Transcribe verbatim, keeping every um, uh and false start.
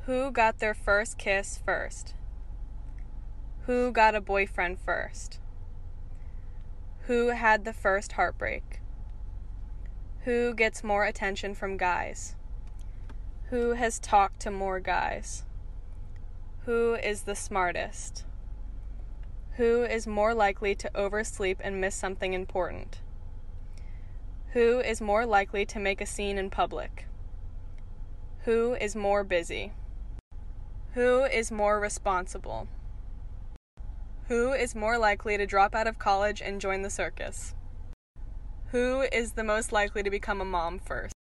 Who got their first kiss first? Who got a boyfriend first? Who had the first heartbreak? Who gets more attention from guys? Who has talked to more guys? Who is the smartest? Who is more likely to oversleep and miss something important? Who is more likely to make a scene in public? Who is more busy? Who is more responsible? Who is more likely to drop out of college and join the circus? Who is the most likely to become a mom first?